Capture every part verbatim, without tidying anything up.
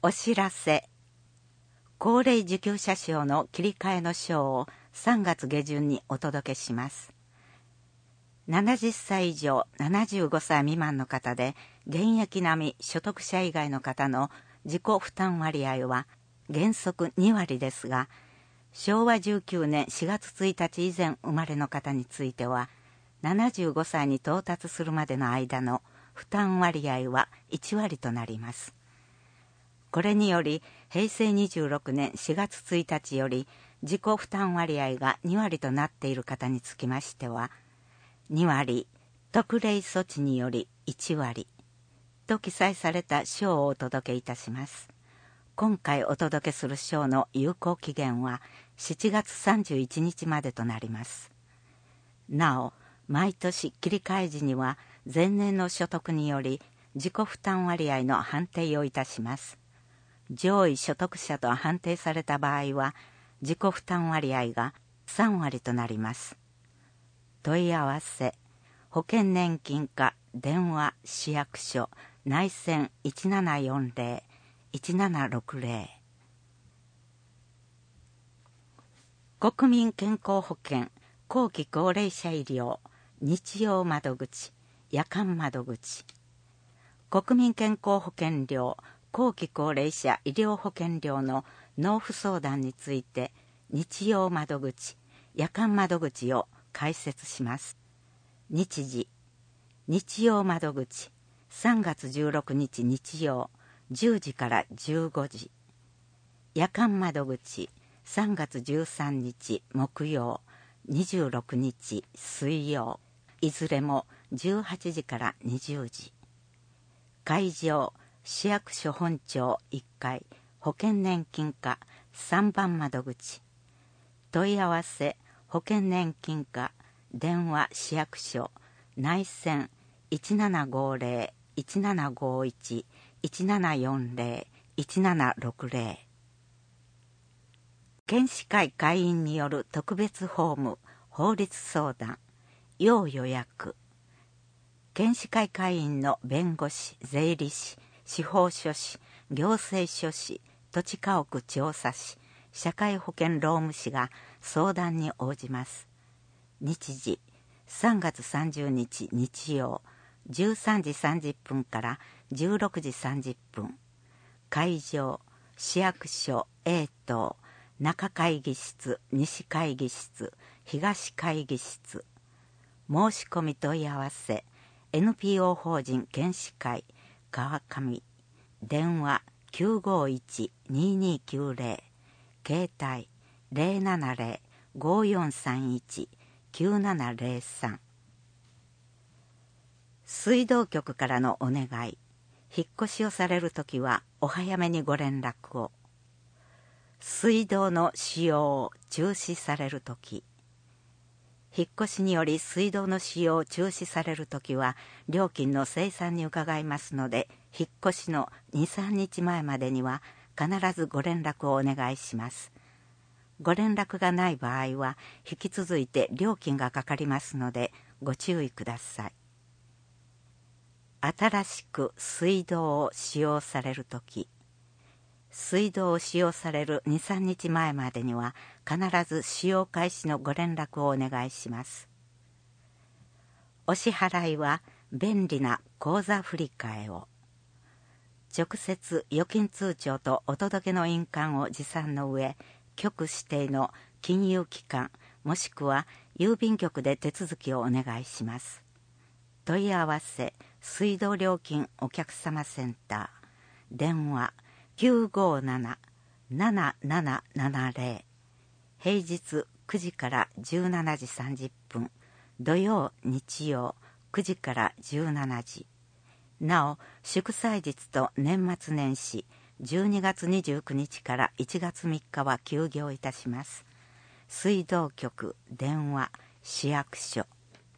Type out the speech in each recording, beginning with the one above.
お知らせ。高齢受給者証の切り替えの証をさんがつ下旬にお届けします。ななじゅっさい以上ななじゅうごさい未満の方で、現役並み所得者以外の方の自己負担割合は原則にわりですが、しょうわじゅうきゅうねんしがつついたち以前生まれの方については、ななじゅうごさいに到達するまでの間の負担割合はいちわりとなります。これにより、へいせいにじゅうろくねんしがつついたちより自己負担割合がにわりとなっている方につきましては、にわり、特例措置によりいちわりと記載された証をお届けいたします。今回お届けする証の有効期限はしちがつさんじゅういちにちまでとなります。なお、毎年切り替え時には前年の所得により自己負担割合の判定をいたします。上位所得者と判定された場合は自己負担割合がさんわりとなります。問い合わせ、保険年金課電話市役所内線いちななよんぜろ いちななろくぜろ。国民健康保険後期高齢者医療日曜窓口夜間窓口。国民健康保険料後期高齢者医療保険料の納付相談について日曜窓口夜間窓口を開設します。日時、日曜窓口さんがつじゅうろくにち日曜じゅうじからじゅうごじ。夜間窓口さんがつじゅうさんにち木曜にじゅうろくにち水曜いずれもじゅうはちじからにじゅうじ。会場、市役所本庁いっかい保険年金課さんばん窓口。問い合わせ、保険年金課電話市役所内線いちななごぜろ いちななごいち いちななよんぜろ いちななろくぜろ。検視会会員による特別法務法律相談要予約。検視会会員の弁護士、税理士、司法書士、行政書士、土地家屋調査士、社会保険労務士が相談に応じます。日時、さんがつさんじゅうにち日曜じゅうさんじさんじゅっぷんからじゅうろくじさんじゅっぷん。会場、市役所 A 棟中会議室、西会議室、東会議室。申し込み問い合わせ、エヌピーオー 法人検視会川上電話 きゅうごいち ににきゅうぜろ 携帯 ぜろななぜろ ごよんさんいち きゅうななぜろさん。水道局からのお願い。引っ越しをされるときはお早めにご連絡を。水道の使用を中止されるとき。引っ越しにより水道の使用を中止されるときは料金の精算に伺いますので、引っ越しのにさんにちまえまでには必ずご連絡をお願いします。ご連絡がない場合は引き続いて料金がかかりますのでご注意ください。新しく水道を使用されるとき、水道を使用されるにさんにちまえまでには必ず使用開始のご連絡をお願いします。お支払いは便利な口座振替を。直接預金通帳とお届けの印鑑を持参の上、局指定の金融機関もしくは郵便局で手続きをお願いします。問い合わせ、水道料金お客様センター電話きゅうごなな ななななななぜろ。平日くじからじゅうしちじさんじゅっぷん、土曜日曜くじからじゅうしちじ。なお祝祭日と年末年始じゅうにがつにじゅうくにちからいちがつみっかは休業いたします。水道局電話市役所。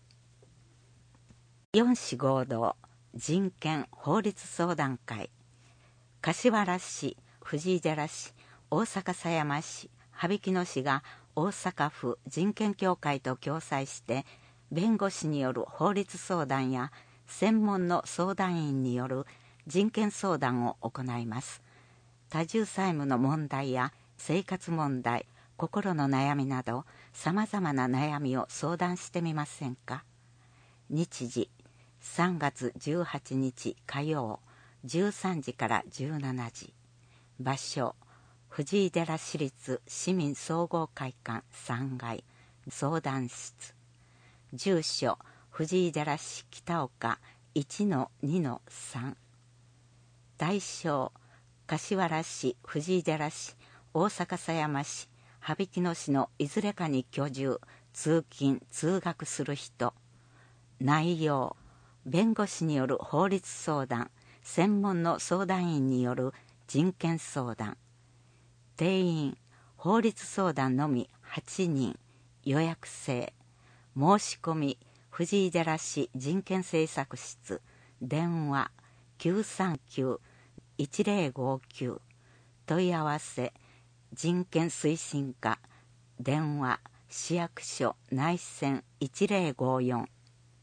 よん市合同人権法律相談会。柏原市、藤井寺市、大阪狭山市、羽曳野市が大阪府人権協会と共催して弁護士による法律相談や専門の相談員による人権相談を行います。 多重債務の問題や生活問題、心の悩みなどさまざまな悩みを相談してみませんか。日時さんがつじゅうはちにち火曜じゅうさんじからじゅうしちじ。場所藤井寺市立市民総合会館さんがい相談室。住所藤井寺市北岡 いちのにのさん。対象柏原市、藤井寺市、大阪狭山市、羽曳野市のいずれかに居住、通勤通学する人。内容弁護士による法律相談、専門の相談員による人権相談。定員法律相談のみはちにん。予約制。申し込み藤井寺市人権政策室。電話 きゅうさんきゅういちぜろごきゅう。問い合わせ人権推進課。電話市役所内線いちぜろごよん。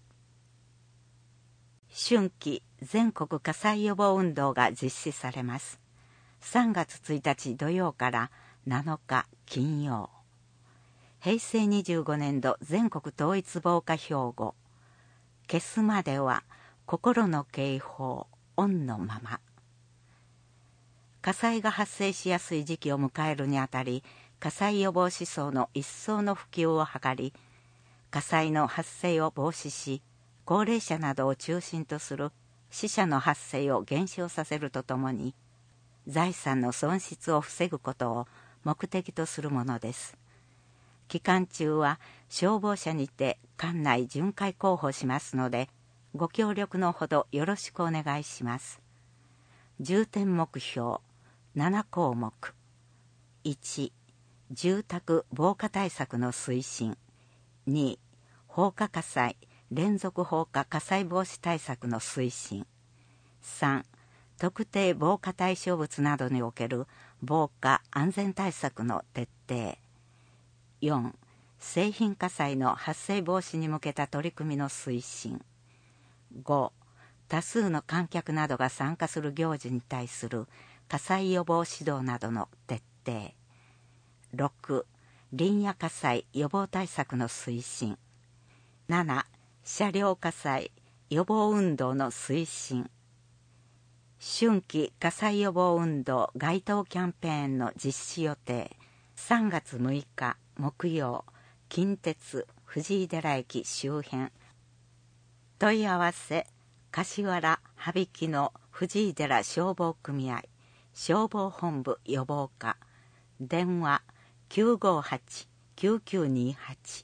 春季全国火災予防運動が実施されます。さんがつついたち土曜からなのか金曜。へいせいにじゅうごねんど全国統一防火標語。消すまでは心の警報オンのまま。火災が発生しやすい時期を迎えるにあたり、火災予防思想の一層の普及を図り、火災の発生を防止し、高齢者などを中心とする死者の発生を減少させるとともに、財産の損失を防ぐことを目的とするものです。期間中は消防車にて館内巡回広報しますので、ご協力のほどよろしくお願いします。重点目標ななこうもく。いち、住宅防火対策の推進。に、放火火災連続放火火災防止対策の推進。さん、特定防火対象物などにおける防火安全対策の徹底。よん、製品火災の発生防止に向けた取り組みの推進。ご、多数の観客などが参加する行事に対する火災予防指導などの徹底。ろく、林野火災予防対策の推進。なな、車両火災予防運動の推進。春季火災予防運動街頭キャンペーンの実施予定。さんがつむいか木曜、近鉄藤井寺駅周辺。問い合わせ柏原羽曳野藤井寺消防組合消防本部予防課。電話きゅうごはち きゅうきゅうにはち。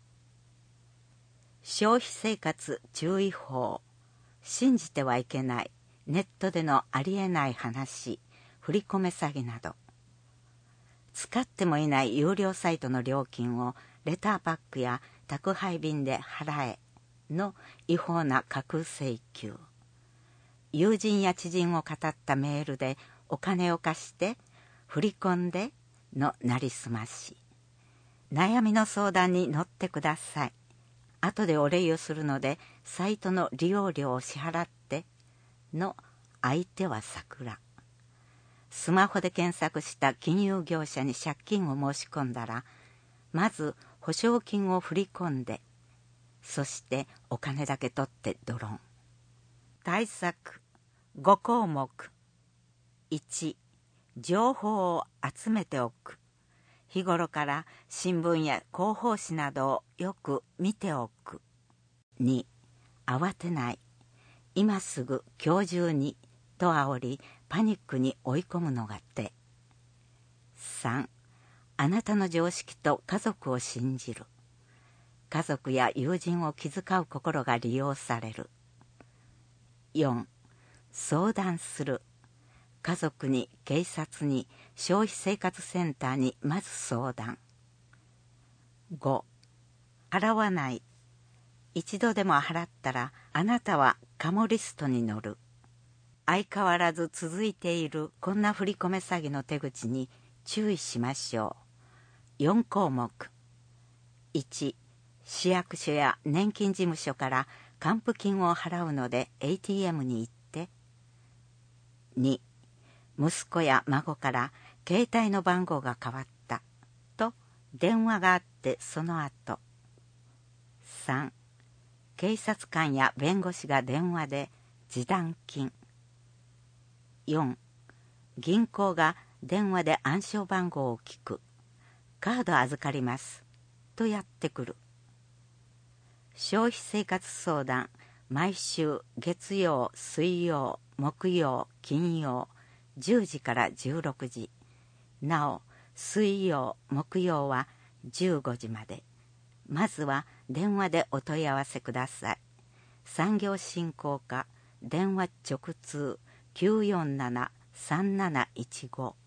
消費生活注意報。信じてはいけないネットでのありえない話、振り込め詐欺など。使ってもいない有料サイトの料金をレターパックや宅配便で払えの違法な架空請求。友人や知人を語ったメールでお金を貸して振り込んでのなりすまし。悩みの相談に乗ってください。後でお礼をするのでサイトの利用料を支払っての相手は桜。スマホで検索した金融業者に借金を申し込んだら、まず保証金を振り込んで、そしてお金だけ取ってドロン。対策ごこうもく。いち、情報を集めておく。日頃から新聞や広報誌などをよく見ておく。に、慌てない。今すぐ今日中にと煽りパニックに追い込むのが手。さん、あなたの常識と家族を信じる。家族や友人を気遣う心が利用される。よん、相談する。家族に、警察に、消費生活センターにまず相談。ご、払わない。一度でも払ったらあなたはカモリストに乗る。相変わらず続いているこんな振り込め詐欺の手口に注意しましょう。よんこうもく。いち、市役所や年金事務所から還付金を払うので エーティーエム に行って。に、 息子や孫から携帯の番号が変わったと電話があってその後。さん、警察官や弁護士が電話で示談金。よん、銀行が電話で暗証番号を聞く。カード預かりますとやってくる。消費生活相談、毎週月曜、水曜、木曜、金曜、じゅうじからじゅうろくじ。なお、水曜、木曜はじゅうごじまで。まずは電話でお問い合わせください。産業振興課電話直通 きゅうよんなな さんなないちご